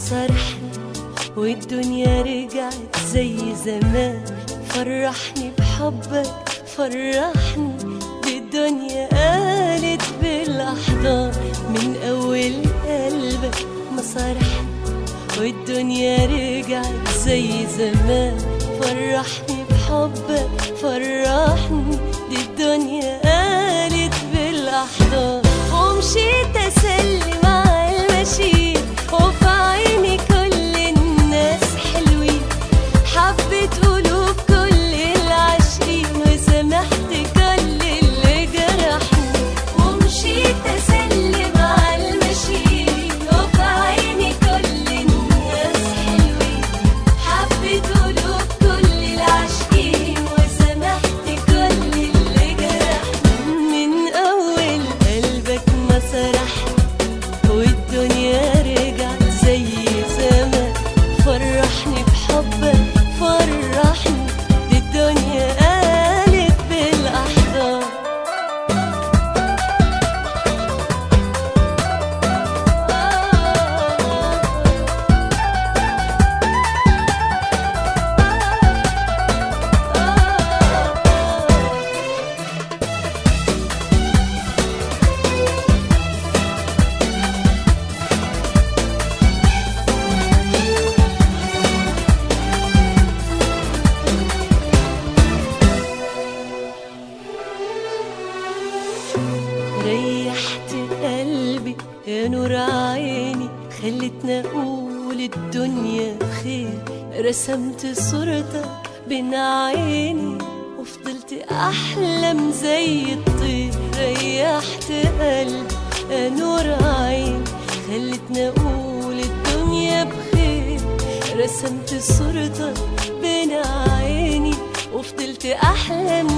صرحني والدنيا رجعت زي زمان. فرحني بحبك فرحني، دي الدنيا قالت بالأحضان من أول قلبك ما صرحني والدنيا رجعت زي زمان. فرحني بحبك فرحني، دي الدنيا قالت بالأحضان. ومشيت أسلم على المشي وفي عيني كل الناس حلوين. حبت قلوب كل العاشقين وسامحت كل اللي جرحني. ومشيت أسلم على المشي وفي عيني كل الناس حلوين. حبت قلوب كل العاشقين وسامحت كل اللي جرحني. من أول قلبك ما سرحني والدنيا رجعت زي زمان. فرحني بحبك فرحني، دي الدنيا قالت بالأحضان. ريحت قلبي يا نور عيني، خلتنا اقول الدنيا خير. رسمت صورتك بين عيني وفضلت احلم زي الطير. ريحت قلبي يا نور عيني، خلتنا اقول الدنيا بخير. رسمت صورتك بين عيني وفضلت احلم